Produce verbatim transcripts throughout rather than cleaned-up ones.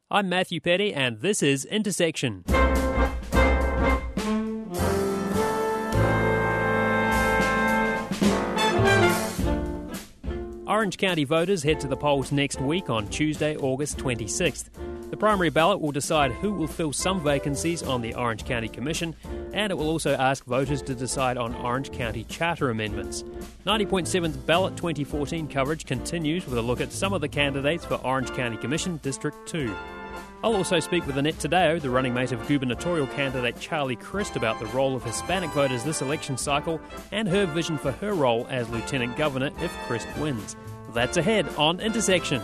I'm Matthew Petty, and this is Intersection. Orange County voters head to the polls next week on Tuesday, August twenty-sixth. The primary ballot will decide who will fill some vacancies on the Orange County Commission, and it will also ask voters to decide on Orange County charter amendments. ninety point seven's Ballot twenty fourteen coverage continues with a look at some of the candidates for Orange County Commission District two. I'll also speak with Annette Taddeo, the running mate of gubernatorial candidate Charlie Crist, about the role of Hispanic voters this election cycle and her vision for her role as Lieutenant Governor if Crist wins. That's ahead on Intersection.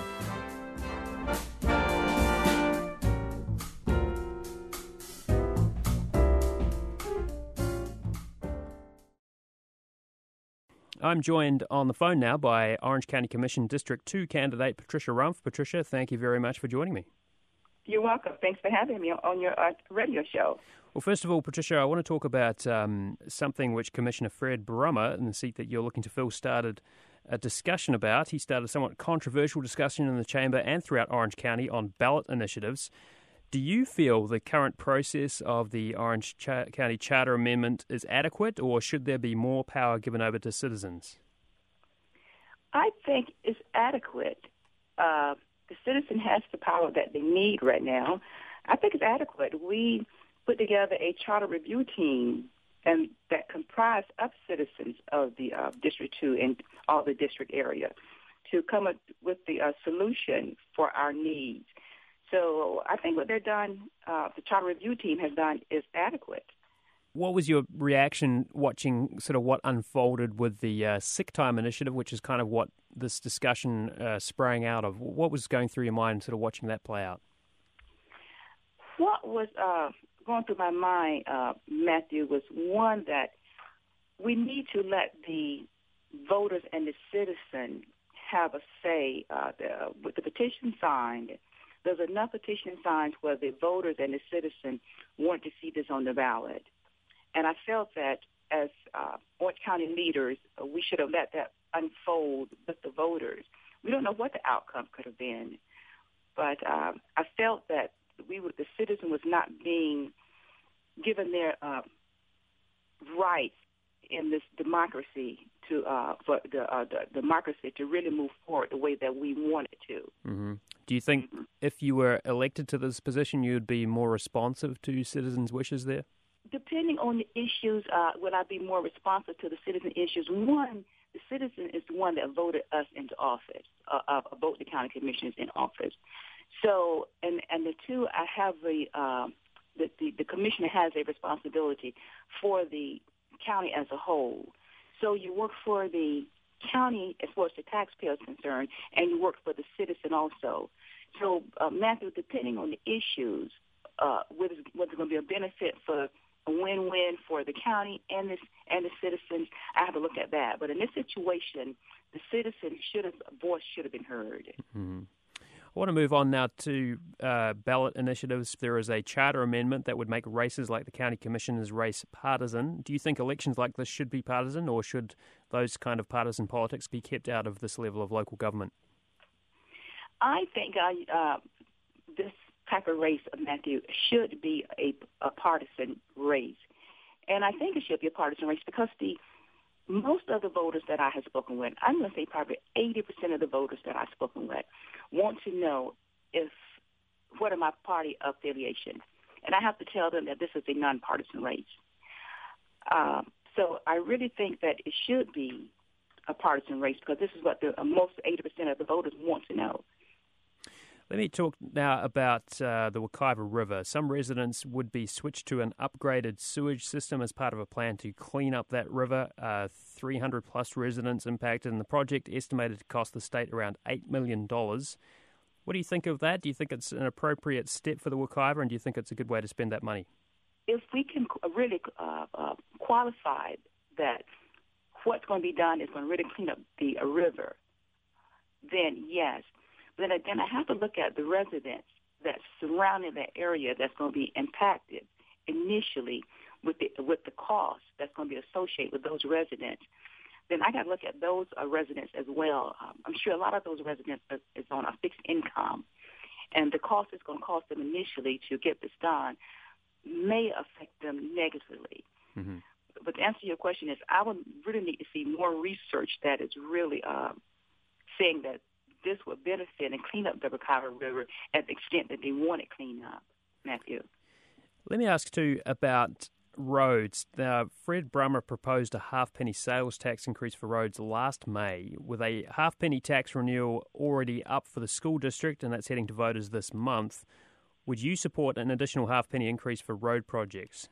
I'm joined on the phone now by Orange County Commission District two candidate Patricia Rumpf. Patricia, thank you very much for joining me. You're welcome. Thanks for having me on your uh, radio show. Well, first of all, Patricia, I want to talk about um, something which Commissioner Fred Brummer, in the seat that you're looking to fill, started a discussion about. He started a somewhat controversial discussion in the chamber and throughout Orange County on ballot initiatives. Do you feel the current process of the Orange Ch- County Charter Amendment is adequate, or should there be more power given over to citizens? I think it's adequate. Uh, the citizen has the power that they need right now. I think it's adequate. We put together a charter review team and that comprised of citizens of the uh, District two and all the district area to come up with the uh, solution for our needs. So I think what they've done, uh, the charter review team has done, is adequate. What was your reaction watching sort of what unfolded with the uh, sick time initiative, which is kind of what this discussion uh, sprang out of? What was going through your mind sort of watching that play out? What was uh, going through my mind, uh, Matthew, was one that we need to let the voters and the citizen have a say. Uh, the, with the petition signed, there's enough petition signs where the voters and the citizen want to see this on the ballot. And I felt that as uh, Orange County leaders, uh, we should have let that unfold with the voters. We don't know what the outcome could have been, but um, I felt that we were, the citizen was not being given their uh, rights in this democracy to uh, for the, uh, the democracy to really move forward the way that we want it to. Mm-hmm. Do you think mm-hmm. if you were elected to this position, you'd be more responsive to citizens' wishes there? Depending on the issues, uh, will I be more responsive to the citizen issues? One, the citizen is the one that voted us into office, uh, uh, vote the county commissioners in office. So, and, and the two, I have the, uh, the, the, the commissioner has a responsibility for the county as a whole. So you work for the county as far as the taxpayer is concerned, and you work for the citizen also. So, uh, Matthew, depending on the issues, uh, whether, whether it's going to be a benefit for a win-win for the county and the, and the citizens, I have to look at that. But in this situation, the citizen should have, voice should have been heard. Mm-hmm. I want to move on now to uh, ballot initiatives. There is a charter amendment that would make races like the county commissioners race partisan. Do you think elections like this should be partisan, or should those kind of partisan politics be kept out of this level of local government? I think uh, uh, this type of race, Matthew, should be a, a partisan race. And I think it should be a partisan race because the most of the voters that I have spoken with, I'm going to say probably eighty percent of the voters that I've spoken with, want to know if what are my party affiliation. And I have to tell them that this is a nonpartisan race. Um, so I really think that it should be a partisan race because this is what the uh, most eighty percent of the voters want to know. Let me talk now about uh, the Wekiva River. Some residents would be switched to an upgraded sewage system as part of a plan to clean up that river. Uh, three hundred plus residents impacted, and the project estimated to cost the state around eight million dollars. What do you think of that? Do you think it's an appropriate step for the Wekiva, and do you think it's a good way to spend that money? If we can really uh, uh, qualify that what's going to be done is going to really clean up the uh, river, then yes. Then again, I have to look at the residents that's surrounding that area that's going to be impacted initially with the with the cost that's going to be associated with those residents. Then I got to look at those uh, residents as well. Um, I'm sure a lot of those residents is, is on a fixed income, and the cost it's going to cost them initially to get this done may affect them negatively. Mm-hmm. But to answer your question is, I would really need to see more research that is really uh, saying that this would benefit and clean up the Wekiwa River at the extent that they want it cleaned up. Matthew. Let me ask, too, about roads. Now, Fred Brummer proposed a half-penny sales tax increase for roads last May, with a half-penny tax renewal already up for the school district, and that's heading to voters this month. Would you support an additional half-penny increase for road projects?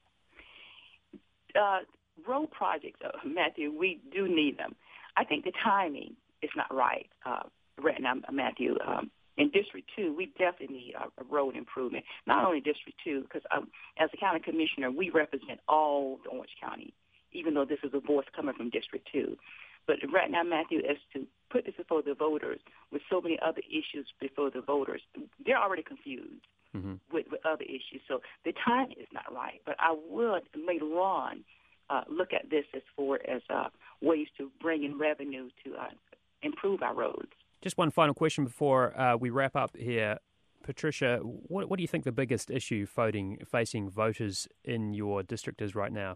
Uh, road projects, uh, Matthew, we do need them. I think the timing is not right uh, right now, Matthew. Um, in District two, we definitely need a, a road improvement. Not only District two, because um, as a county commissioner, we represent all the Orange County, even though this is a voice coming from District two. But right now, Matthew, as to put this before the voters with so many other issues before the voters, they're already confused. Mm-hmm. With, with other issues. So the time is not right. But I would later on uh, look at this as far as uh, ways to bring in revenue to uh, improve our roads. Just one final question before uh, we wrap up here. Patricia, what, what do you think the biggest issue voting, facing voters in your district is right now?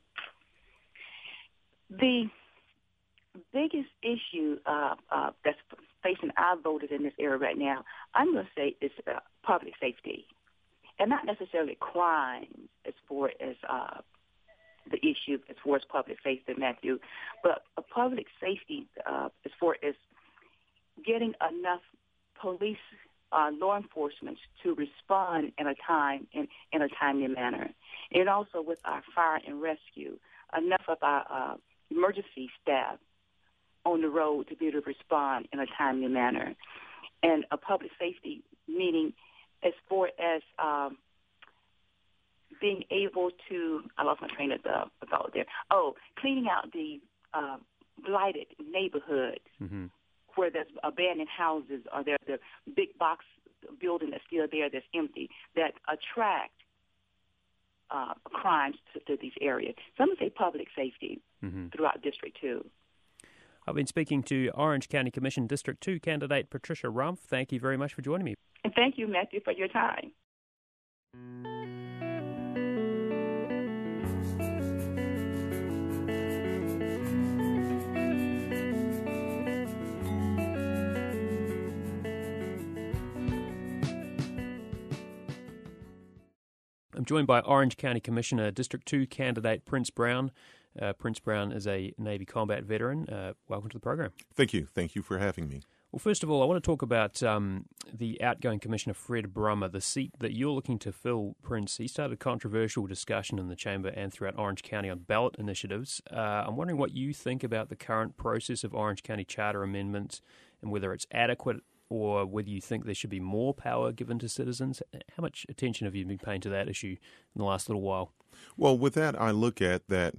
The biggest issue uh, uh, that's facing our voters in this area right now, I'm going to say, is uh, public safety, and not necessarily crime as far as uh, the issue as far as public safety, Matthew, but a public safety uh, as far as getting enough police, uh, law enforcement to respond in a time in, in a timely manner, and also with our fire and rescue, enough of our uh, emergency staff on the road to be able to respond in a timely manner. And a public safety meaning as far as um, being able to, I lost my train of thought there. Oh, cleaning out the uh, blighted neighborhoods mm-hmm. where there's abandoned houses or there's the big box building that's still there that's empty that attract uh, crimes to, to these areas. Some would say public safety mm-hmm. throughout District two. I've been speaking to Orange County Commission District two candidate Patricia Rumpf. Thank you very much for joining me. And thank you, Matthew, for your time. I'm joined by Orange County Commissioner District two candidate Prince Brown. Uh, Prince Brown is a Navy combat veteran. Uh, welcome to the program. Thank you. Thank you for having me. Well, first of all, I want to talk about um, the outgoing Commissioner Fred Brummer, the seat that you're looking to fill, Prince. He started controversial discussion in the Chamber and throughout Orange County on ballot initiatives. Uh, I'm wondering what you think about the current process of Orange County Charter amendments and whether it's adequate or whether you think there should be more power given to citizens. How much attention have you been paying to that issue in the last little while? Well, with that, I look at that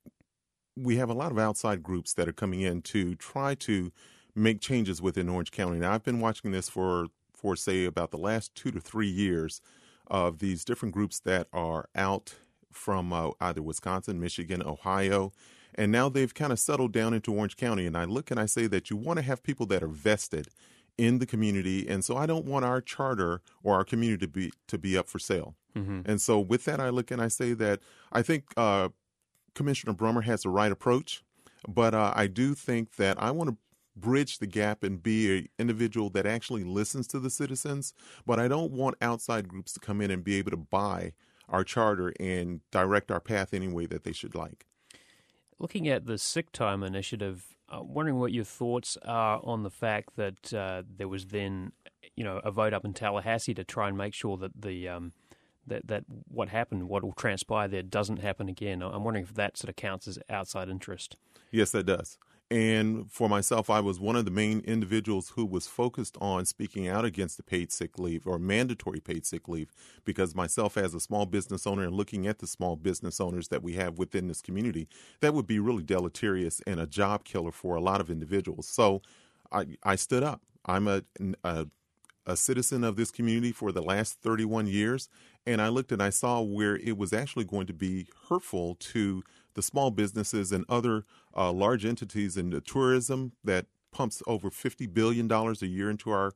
we have a lot of outside groups that are coming in to try to make changes within Orange County. Now, I've been watching this for, for say, about the last two to three years of these different groups that are out from uh, either Wisconsin, Michigan, Ohio, and now they've kind of settled down into Orange County. And I look and I say that you want to have people that are vested in the community, and so I don't want our charter or our community to be to be up for sale. Mm-hmm. And so with that, I look and I say that I think uh, Commissioner Brummer has the right approach, but uh, I do think that I want to bridge the gap and be an individual that actually listens to the citizens, but I don't want outside groups to come in and be able to buy our charter and direct our path any way that they should like. Looking at the sick time initiative, I'm wondering what your thoughts are on the fact that uh, there was then, you know, a vote up in Tallahassee to try and make sure that the um, that that what happened, what will transpire there, doesn't happen again. I'm wondering if that sort of counts as outside interest. Yes, that does. And for myself, I was one of the main individuals who was focused on speaking out against the paid sick leave or mandatory paid sick leave, because myself as a small business owner and looking at the small business owners that we have within this community, that would be really deleterious and a job killer for a lot of individuals. So I, I stood up. I'm a, a, a citizen of this community for the last thirty-one years, and I looked and I saw where it was actually going to be hurtful to the small businesses and other uh, large entities in the tourism that pumps over fifty billion dollars a year into our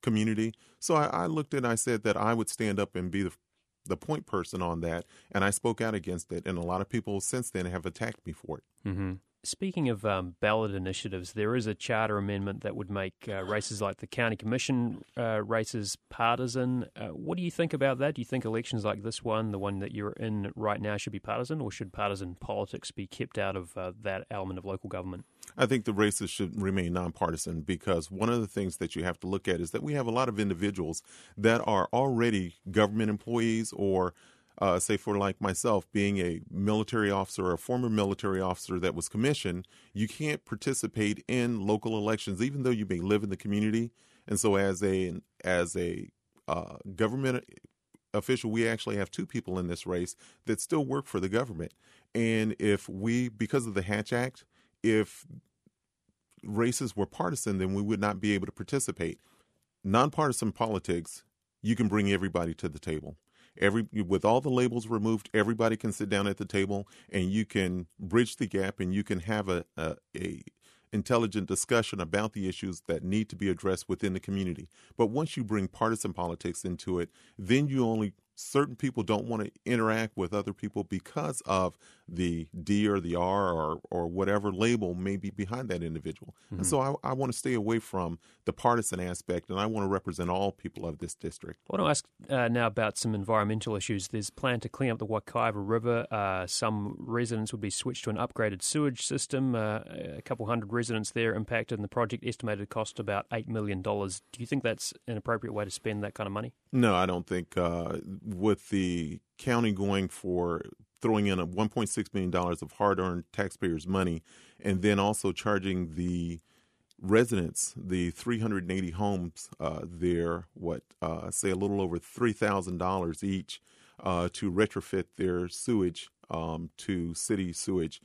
community. So I, I looked at and I said that I would stand up and be the the point person on that, and I spoke out against it, and a lot of people since then have attacked me for it. Mm-hmm. Speaking of um, ballot initiatives, there is a charter amendment that would make uh, races like the county commission uh, races partisan. Uh, what do you think about that? Do you think elections like this one, the one that you're in right now, should be partisan, or should partisan politics be kept out of uh, that element of local government? I think the races should remain nonpartisan, because one of the things that you have to look at is that we have a lot of individuals that are already government employees, or Uh, say for like myself, being a military officer or a former military officer that was commissioned, you can't participate in local elections, even though you may live in the community. And so as a as a uh, government official, we actually have two people in this race that still work for the government. And if we, because of the Hatch Act, if races were partisan, then we would not be able to participate. Nonpartisan politics, you can bring everybody to the table. Every with all the labels removed, everybody can sit down at the table, and you can bridge the gap, and you can have a, a, a intelligent discussion about the issues that need to be addressed within the community. But once you bring partisan politics into it, then you only certain people don't want to interact with other people because of the D or the R or or whatever label may be behind that individual. Mm-hmm. And so I, I want to stay away from the partisan aspect, and I want to represent all people of this district. I want to ask uh, now about some environmental issues. There's a plan to clean up the Wakaiva River. Uh, some residents would be switched to an upgraded sewage system. Uh, a couple hundred residents there impacted, and the project estimated cost about eight million dollars. Do you think that's an appropriate way to spend that kind of money? No, I don't think uh, with the county going for throwing in a one point six million dollars of hard-earned taxpayers' money, and then also charging the residents, the three hundred eighty homes uh, there, what, uh, say a little over three thousand dollars each uh, to retrofit their sewage um, to city sewage.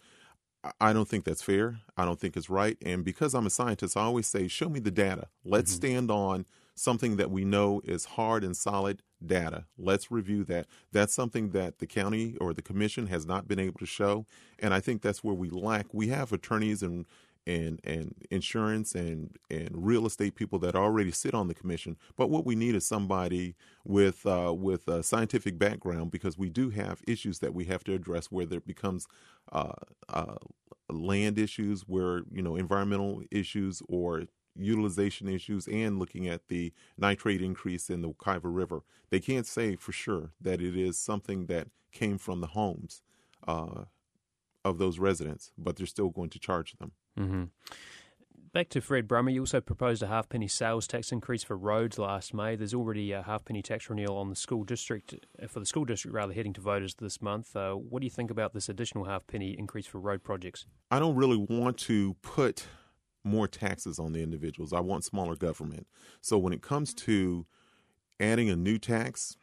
I don't think that's fair. I don't think it's right. And because I'm a scientist, I always say, show me the data. Let's mm-hmm. stand on something that we know is hard and solid data. Let's review that. That's something that the county or the commission has not been able to show. And I think that's where we lack. We have attorneys and and and insurance and and real estate people that already sit on the commission. But what we need is somebody with uh, with a scientific background, because we do have issues that we have to address, where there becomes uh, uh, land issues, where, you know, environmental issues or utilization issues, and looking at the nitrate increase in the Wakaiva River. They can't say for sure that it is something that came from the homes uh, of those residents, but they're still going to charge them. Mm-hmm. Back to Fred Brummer, you also proposed a half-penny sales tax increase for roads last May. There's already a half-penny tax renewal on the school district, for the school district rather, heading to voters this month. Uh, what do you think about this additional half-penny increase for road projects? I don't really want to put more taxes on the individuals. I want smaller government. So when it comes to adding a new tax,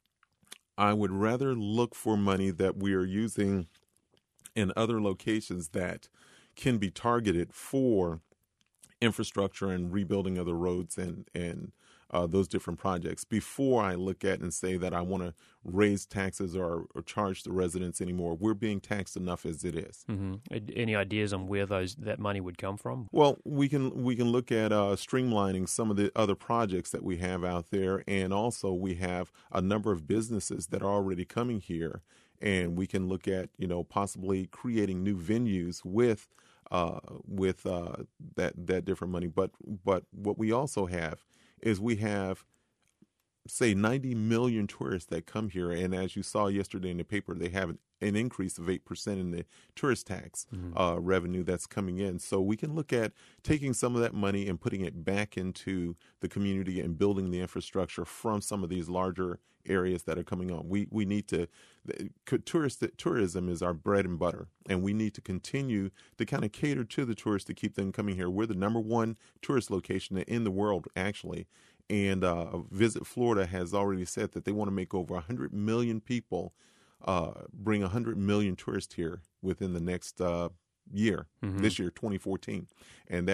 I would rather look for money that we are using in other locations that can be targeted for infrastructure and rebuilding of the roads and, and uh, those different projects, before I look at and say that I want to raise taxes or, or charge the residents anymore. We're being taxed enough as it is. Mm-hmm. Any ideas on where those that money would come from? Well, we can we can look at uh, streamlining some of the other projects that we have out there, and also we have a number of businesses that are already coming here, and we can look at, you know, possibly creating new venues with uh, with uh, that that different money. But but what we also have is we have, say, ninety million tourists that come here. And as you saw yesterday in the paper, they have an, an increase of eight percent in the tourist tax mm-hmm. uh, revenue that's coming in. So we can look at taking some of that money and putting it back into the community and building the infrastructure from some of these larger areas that are coming on. We we need to, tourist, tourism is our bread and butter, and we need to continue to kind of cater to the tourists to keep them coming here. We're the number one tourist location in the world, actually. And uh, Visit Florida has already said that they want to make over one hundred million people, uh, bring one hundred million tourists here within the next uh, year, mm-hmm. this year, twenty fourteen. And that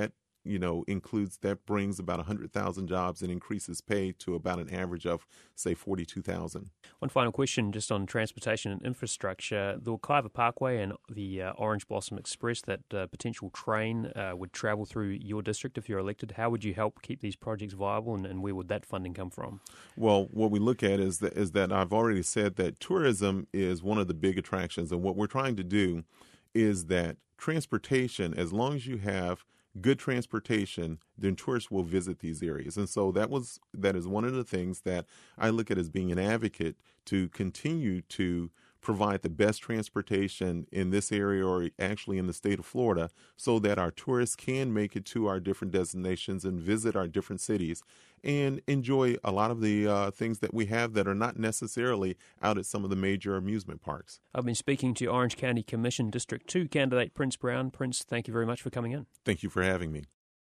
you know, includes, that brings about one hundred thousand jobs and increases pay to about an average of, say, forty-two thousand. One final question just on transportation and infrastructure. The Wekiva Parkway and the uh, Orange Blossom Express, that uh, potential train uh, would travel through your district if you're elected. How would you help keep these projects viable, and, and where would that funding come from? Well, what we look at is that, is that I've already said that tourism is one of the big attractions, and what we're trying to do is that transportation, as long as you have good transportation, then tourists will visit these areas. And so that was that is one of the things that I look at as being an advocate to continue to provide the best transportation in this area, or actually in the state of Florida, so that our tourists can make it to our different destinations and visit our different cities and enjoy a lot of the uh, things that we have that are not necessarily out at some of the major amusement parks. I've been speaking to Orange County Commission District two candidate Prince Brown. Prince, thank you very much for coming in. Thank you for having me.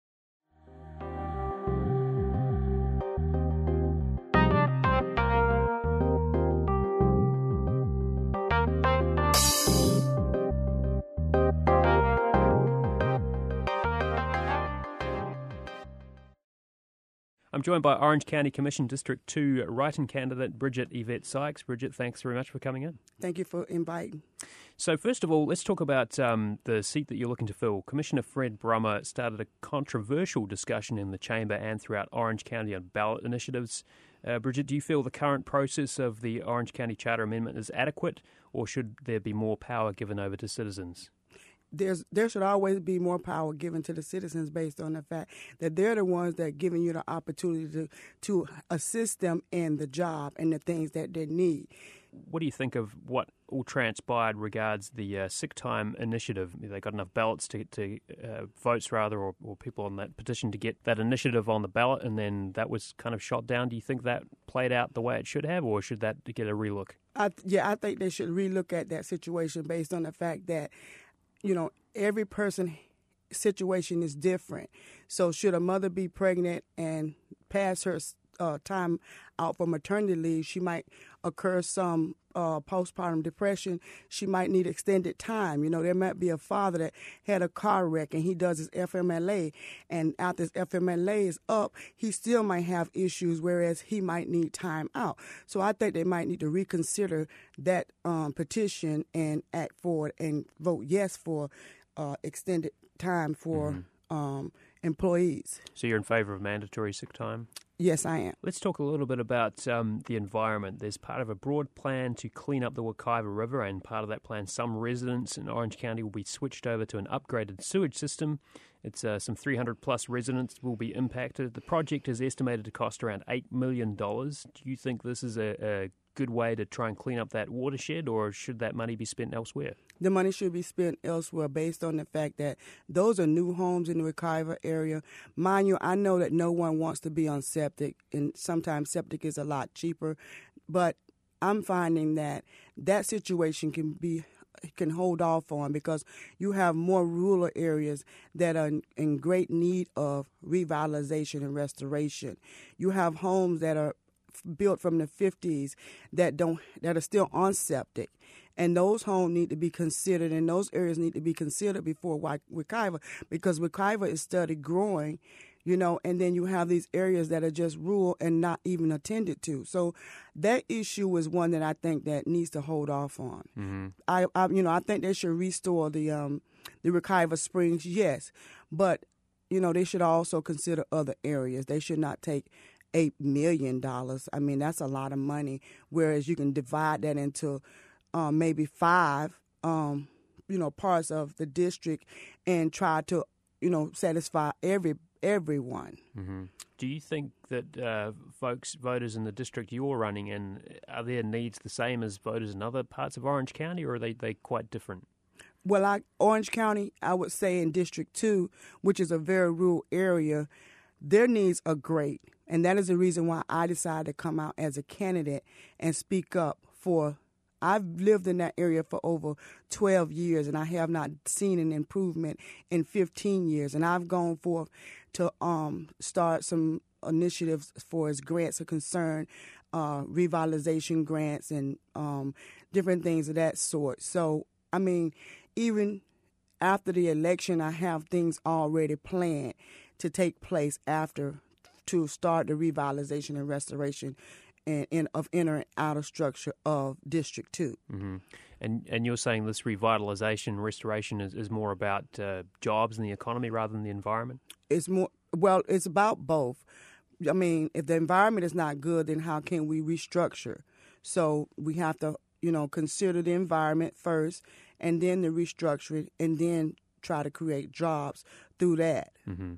I'm joined by Orange County Commission District two write-in candidate Bridget Yvette Sykes. Bridget, thanks very much for coming in. Thank you for inviting. So first of all, let's talk about um, the seat that you're looking to fill. Commissioner Fred Brummer started a controversial discussion in the chamber and throughout Orange County on ballot initiatives. Uh, Bridget, do you feel the current process of the Orange County Charter Amendment is adequate, or should there be more power given over to citizens? There's there should always be more power given to the citizens based on the fact that they're the ones that are giving you the opportunity to, to assist them in the job and the things that they need. What do you think of what all transpired regards the uh, sick time initiative? They got enough ballots to, to uh, votes rather, or, or people on that petition to get that initiative on the ballot, and then that was kind of shot down. Do you think that played out the way it should have, or should that get a relook? I, yeah, I think they should relook at that situation based on the fact that, you know, every person's situation is different. So should a mother be pregnant and pass her uh, time out for maternity leave, she might occur some uh, postpartum depression. She might need extended time. You know, there might be a father that had a car wreck and he does his F M L A, and after his F M L A is up, he still might have issues, whereas he might need time out. So I think they might need to reconsider that um, petition and act for it and vote yes for uh, extended time for mm-hmm. um, employees. So you're in favor of mandatory sick time? Yes, I am. Let's talk a little bit about um, the environment. There's part of a broad plan to clean up the Wekiva River, and part of that plan, some residents in Orange County will be switched over to an upgraded sewage system. It's uh, some three hundred plus residents will be impacted. The project is estimated to cost around eight million dollars. Do you think this is a, a good way to try and clean up that watershed, or should that money be spent elsewhere? The money should be spent elsewhere based on the fact that those are new homes in the Wekiva area. Mind you, I know that no one wants to be on septic, and sometimes septic is a lot cheaper, but I'm finding that that situation can be can hold off on because you have more rural areas that are in great need of revitalization and restoration. You have homes that are built from the fifties that don't that are still on septic, and those homes need to be considered, and those areas need to be considered before Wekiva, because Wekiva is studied growing, you know, and then you have these areas that are just rural and not even attended to. So that issue is one that I think that needs to hold off on. Mm-hmm. I, I, you know, I think they should restore the um, the Wekiva Springs, yes, but you know they should also consider other areas. They should not take eight million dollars. I mean, that's a lot of money, whereas you can divide that into um, maybe five, um, you know, parts of the district and try to, you know, satisfy every everyone. Mm-hmm. Do you think that uh, folks, voters in the district you're running in, are their needs the same as voters in other parts of Orange County, or are they, they quite different? Well, I, Orange County, I would say in District two, which is a very rural area, their needs are great. And that is the reason why I decided to come out as a candidate and speak up for. I've lived in that area for over twelve years, and I have not seen an improvement in fifteen years. And I've gone forth to um, start some initiatives for as grants are concerned, uh, revitalization grants and um, different things of that sort. So, I mean, even after the election, I have things already planned to take place after to start the revitalization and restoration and, and of inner and outer structure of District Two. Mm-hmm. And and you're saying this revitalization, restoration is, is more about uh, jobs and the economy rather than the environment? It's more, well, it's about both. I mean, if the environment is not good, then how can we restructure? So we have to, you know, consider the environment first, and then the restructure it, and then try to create jobs through that. Mm-hmm.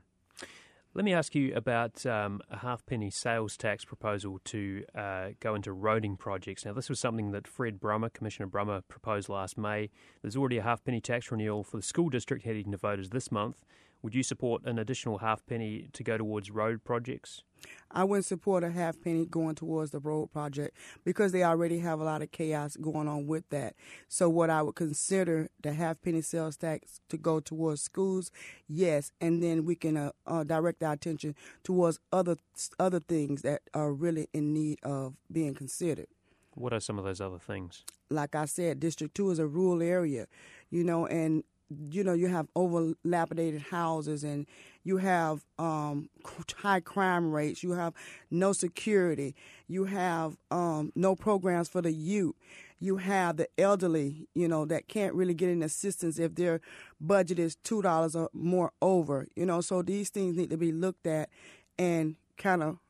Let me ask you about um, a half-penny sales tax proposal to uh, go into roading projects. Now, this was something that Fred Brummer, Commissioner Brummer, proposed last May. There's already a half-penny tax renewal for the school district heading to voters this month. Would you support an additional half-penny to go towards road projects? I wouldn't support a half penny going towards the road project because they already have a lot of chaos going on with that. So what I would consider the half penny sales tax to go towards schools, yes, and then we can uh, uh, direct our attention towards other other things that are really in need of being considered. What are some of those other things? Like I said, District two is a rural area, you know, and you know, you have overlapidated houses and you have um, high crime rates. You have no security. You have um, no programs for the youth. You have the elderly, you know, that can't really get any assistance if their budget is two dollars or more over, you know. So these things need to be looked at and kind of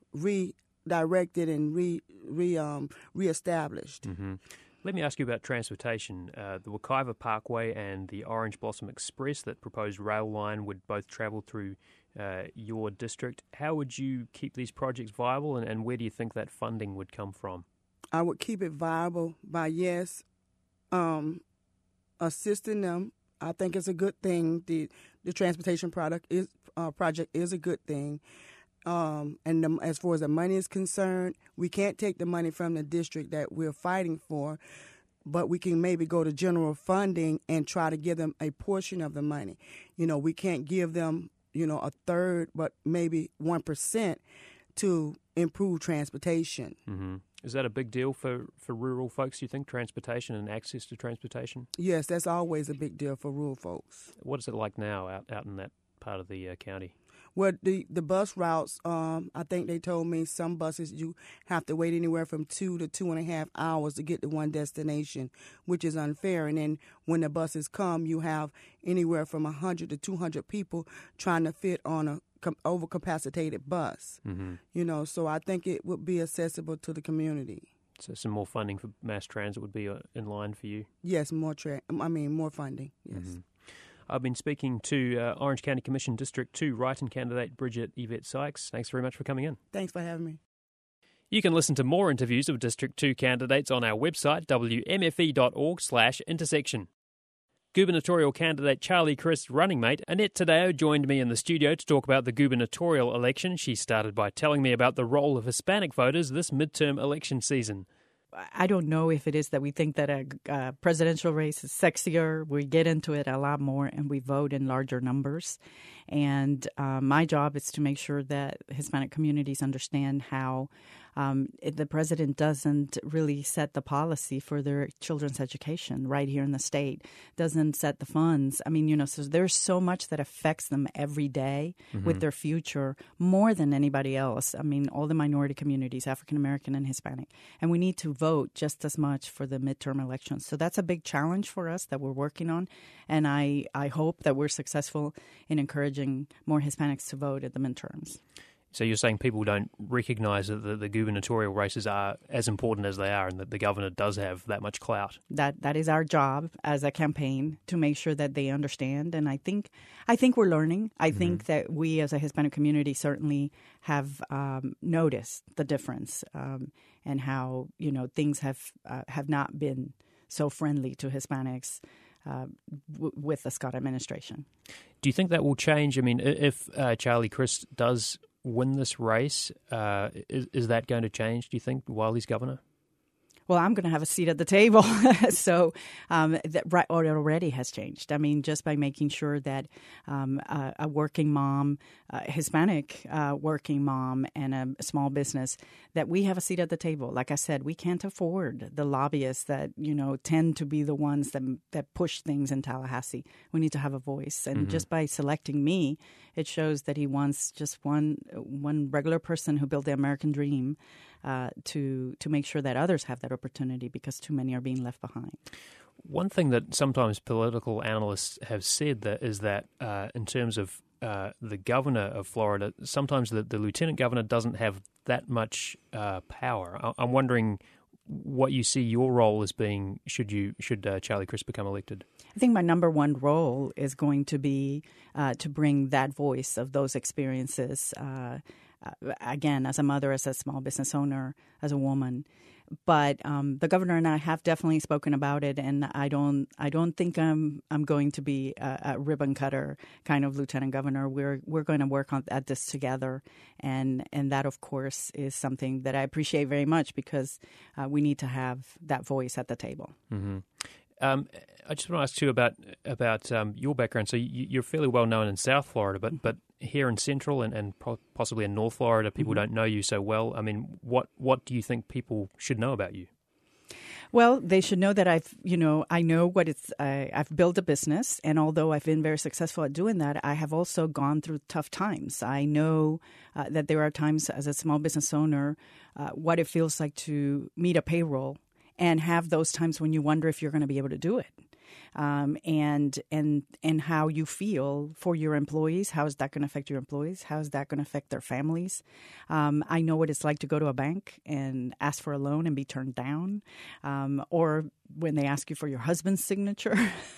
redirected and re, re um, reestablished. Mm-hmm. Let me ask you about transportation. Uh, the Wekiva Parkway and the Orange Blossom Express, that proposed rail line, would both travel through uh, your district. How would you keep these projects viable, and, and where do you think that funding would come from? I would keep it viable by, yes, um, assisting them. I think it's a good thing. The the transportation product is uh, project is a good thing. Um, and the, as far as the money is concerned, we can't take the money from the district that we're fighting for, but we can maybe go to general funding and try to give them a portion of the money. You know, we can't give them, you know, a third, but maybe one percent to improve transportation. Mm-hmm. Is that a big deal for, for rural folks, do you think, transportation and access to transportation? Yes, that's always a big deal for rural folks. What is it like now out, out in that part of the uh, county? Well, the, the bus routes, um, I think they told me some buses you have to wait anywhere from two to two and a half hours to get to one destination, which is unfair. And then when the buses come, you have anywhere from one hundred to two hundred people trying to fit on a com- overcapacitated bus. Mm-hmm. You know, so I think it would be accessible to the community. So some more funding for mass transit would be uh, in line for you? Yes, more tra- I mean, more funding, yes. Mm-hmm. I've been speaking to uh, Orange County Commission District two write-in candidate Bridget Yvette Sykes. Thanks very much for coming in. Thanks for having me. You can listen to more interviews of District two candidates on our website, w m f e dot org slash intersection. Gubernatorial candidate Charlie Crist's running mate, Annette Taddeo, joined me in the studio to talk about the gubernatorial election. She started by telling me about the role of Hispanic voters this midterm election season. I don't know if it is that we think that a, a presidential race is sexier. We get into it a lot more and we vote in larger numbers. And uh, my job is to make sure that Hispanic communities understand how um, it, the president doesn't really set the policy for their children's education right here in the state, doesn't set the funds. I mean, you know, so there's so much that affects them every day mm-hmm. with their future more than anybody else. I mean, all the minority communities, African American and Hispanic. And we need to vote just as much for the midterm elections. So that's a big challenge for us that we're working on. And I, I hope that we're successful in encouraging more Hispanics to vote at the midterms. So you're saying people don't recognize that the, the gubernatorial races are as important as they are and that the governor does have that much clout? That that is our job as a campaign, to make sure that they understand. And I think I think we're learning. I mm-hmm. think that we as a Hispanic community certainly have um, noticed the difference um, and how, you know, things have uh, have not been so friendly to Hispanics uh, w- with the Scott administration. Do you think that will change? I mean, if uh, Charlie Crist does win this race, uh, is, is that going to change, do you think, while he's governor? well, I'm going to have a seat at the table. so um, that right, it already has changed. I mean, just by making sure that um, a, a working mom, a Hispanic uh, working mom, and a, a small business, that we have a seat at the table. Like I said, we can't afford the lobbyists that, you know, tend to be the ones that that push things in Tallahassee. We need to have a voice. And mm-hmm. just by selecting me, it shows that he wants just one one regular person who built the American dream uh, to to make sure that others have that opportunity, because too many are being left behind. One thing that sometimes political analysts have said that is that uh, in terms of uh, the governor of Florida, sometimes the, the lieutenant governor doesn't have that much uh, power. I, I'm wondering what you see your role as being should you should uh, Charlie Crist become elected. I think my number one role is going to be uh, to bring that voice of those experiences, uh, uh, again, as a mother, as a small business owner, as a woman. But um, the governor and I have definitely spoken about it, and I don't. I don't think I'm. I'm going to be a, a ribbon cutter kind of lieutenant governor. We're we're going to work on at this together, and and that of course is something that I appreciate very much, because uh, we need to have that voice at the table. Mm-hmm. Um, I just want to ask you about about um, your background. So you, you're fairly well known in South Florida, but but here in Central and, and possibly in North Florida, people mm-hmm. don't know you so well. I mean, what what do you think people should know about you? Well, they should know that I've, you know, I know what it's, I, I've built a business, and although I've been very successful at doing that, I have also gone through tough times. I know uh, that there are times as a small business owner, uh, what it feels like to meet a payroll and have those times when you wonder if you're going to be able to do it. Um, and and and how you feel for your employees. How is that going to affect your employees? How is that going to affect their families? Um, I know what it's like to go to a bank and ask for a loan and be turned down, um, or when they ask you for your husband's signature,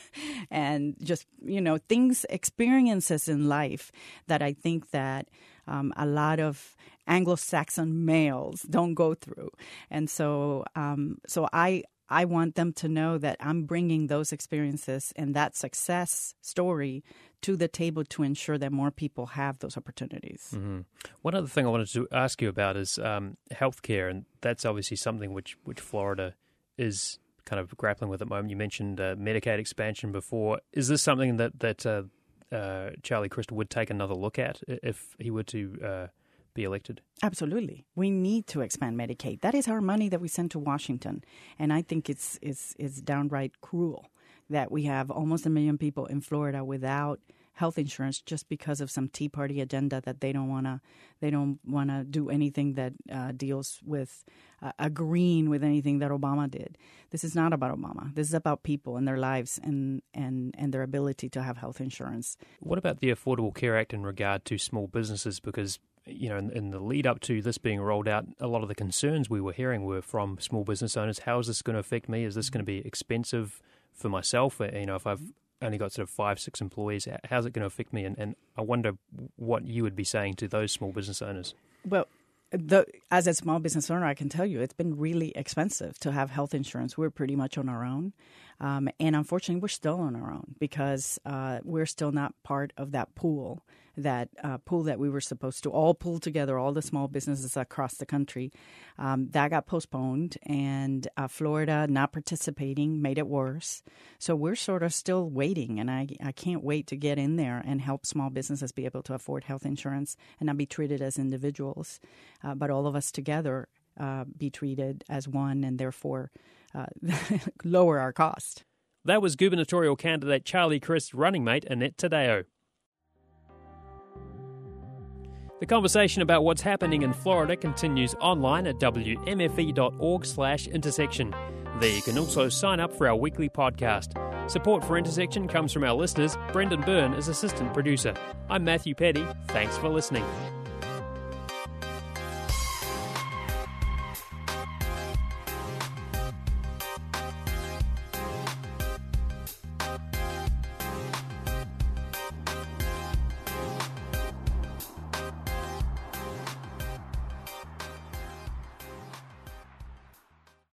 and just, you know, things, experiences in life that I think that um, a lot of Anglo-Saxon males don't go through. And so, um, so I. I want them to know that I'm bringing those experiences and that success story to the table to ensure that more people have those opportunities. Mm-hmm. One other thing I wanted to ask you about is um, healthcare, and that's obviously something which, which Florida is kind of grappling with at the moment. You mentioned uh, Medicaid expansion before. Is this something that, that uh, uh, Charlie Crist would take another look at if he were to uh, be elected? Absolutely. We need to expand Medicaid. That is our money that we send to Washington. And I think it's it's, it's downright cruel that we have almost a million people in Florida without health insurance just because of some Tea Party agenda that they don't want to they don't want to do anything that uh, deals with uh, agreeing with anything that Obama did. This is not about Obama. This is about people and their lives and, and, and their ability to have health insurance. What about the Affordable Care Act in regard to small businesses? Because you know, in, in the lead up to this being rolled out, a lot of the concerns we were hearing were from small business owners. How is this going to affect me? Is this going to be expensive for myself? You know, if I've only got sort of five, six employees, how's it going to affect me? And, and I wonder what you would be saying to those small business owners. Well, the, as a small business owner, I can tell you it's been really expensive to have health insurance. We're pretty much on our own. Um, and unfortunately, we're still on our own because uh, we're still not part of that pool, that uh, pool that we were supposed to all pull together, all the small businesses across the country. Um, that got postponed, and uh, Florida not participating made it worse. So we're sort of still waiting, and I, I can't wait to get in there and help small businesses be able to afford health insurance and not be treated as individuals, uh, but all of us together uh, be treated as one, and therefore uh, lower our cost. That was gubernatorial candidate Charlie Crist's running mate, Annette Taddeo. The conversation about what's happening in Florida continues online at w m f e dot org slash intersection. There you can also sign up for our weekly podcast. Support for Intersection comes from our listeners. Brendan Byrne is assistant producer. I'm Matthew Petty. Thanks for listening.